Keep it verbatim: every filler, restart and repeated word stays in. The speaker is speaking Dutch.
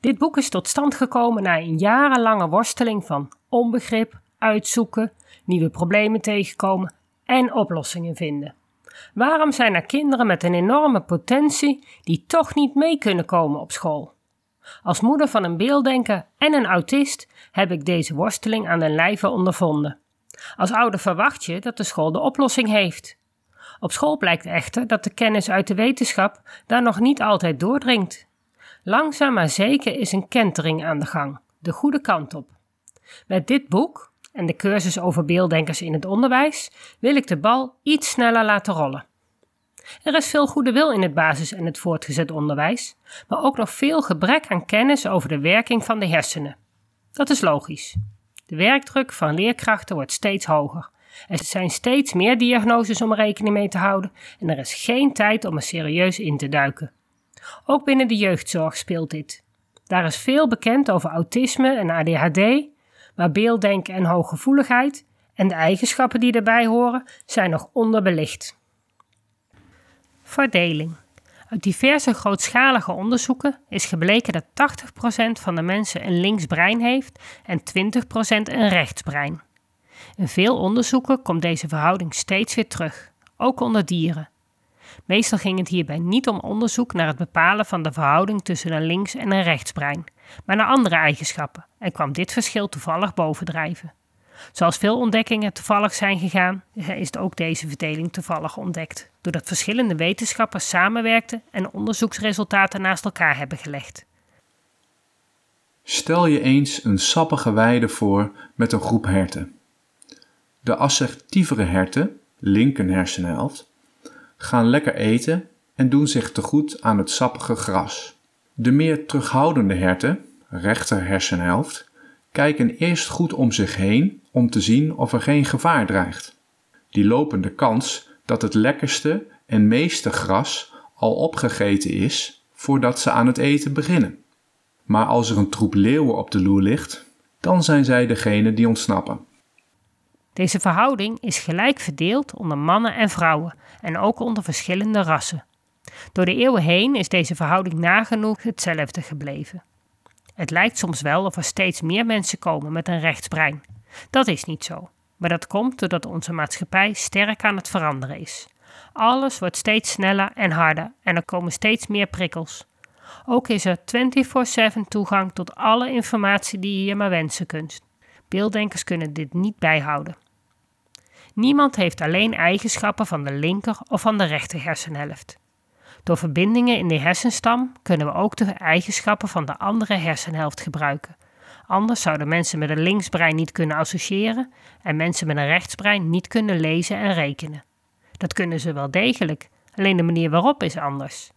Dit boek is tot stand gekomen na een jarenlange worsteling van onbegrip, uitzoeken, nieuwe problemen tegenkomen en oplossingen vinden. Waarom zijn er kinderen met een enorme potentie die toch niet mee kunnen komen op school? Als moeder van een beelddenker en een autist heb ik deze worsteling aan den lijve ondervonden. Als ouder verwacht je dat de school de oplossing heeft. Op school blijkt echter dat de kennis uit de wetenschap daar nog niet altijd doordringt. Langzaam maar zeker is een kentering aan de gang, de goede kant op. Met dit boek en de cursus over beelddenkers in het onderwijs wil ik de bal iets sneller laten rollen. Er is veel goede wil in het basis- en het voortgezet onderwijs, maar ook nog veel gebrek aan kennis over de werking van de hersenen. Dat is logisch. De werkdruk van leerkrachten wordt steeds hoger. Er zijn steeds meer diagnoses om rekening mee te houden en er is geen tijd om er serieus in te duiken. Ook binnen de jeugdzorg speelt dit. Daar is veel bekend over autisme en A D H D, maar beelddenken en hooggevoeligheid en de eigenschappen die daarbij horen zijn nog onderbelicht. Verdeling. Uit diverse grootschalige onderzoeken is gebleken dat tachtig procent van de mensen een links brein heeft en twintig procent een rechts brein. In veel onderzoeken komt deze verhouding steeds weer terug, ook onder dieren. Meestal ging het hierbij niet om onderzoek naar het bepalen van de verhouding tussen een links- en een rechtsbrein, maar naar andere eigenschappen en kwam dit verschil toevallig bovendrijven. Zoals veel ontdekkingen toevallig zijn gegaan, is ook deze verdeling toevallig ontdekt, doordat verschillende wetenschappers samenwerkten en onderzoeksresultaten naast elkaar hebben gelegd. Stel je eens een sappige weide voor met een groep herten. De assertievere herten, linker hersenhelft, gaan lekker eten en doen zich tegoed aan het sappige gras. De meer terughoudende herten, rechter hersenhelft, kijken eerst goed om zich heen om te zien of er geen gevaar dreigt. Die lopen de kans dat het lekkerste en meeste gras al opgegeten is voordat ze aan het eten beginnen. Maar als er een troep leeuwen op de loer ligt, dan zijn zij degene die ontsnappen. Deze verhouding is gelijk verdeeld onder mannen en vrouwen en ook onder verschillende rassen. Door de eeuwen heen is deze verhouding nagenoeg hetzelfde gebleven. Het lijkt soms wel of er steeds meer mensen komen met een rechtsbrein. Dat is niet zo, maar dat komt doordat onze maatschappij sterk aan het veranderen is. Alles wordt steeds sneller en harder en er komen steeds meer prikkels. Ook is er vierentwintig zeven toegang tot alle informatie die je maar wensen kunt. Beelddenkers kunnen dit niet bijhouden. Niemand heeft alleen eigenschappen van de linker of van de rechter hersenhelft. Door verbindingen in de hersenstam kunnen we ook de eigenschappen van de andere hersenhelft gebruiken. Anders zouden mensen met een linksbrein niet kunnen associëren en mensen met een rechtsbrein niet kunnen lezen en rekenen. Dat kunnen ze wel degelijk, alleen de manier waarop is anders.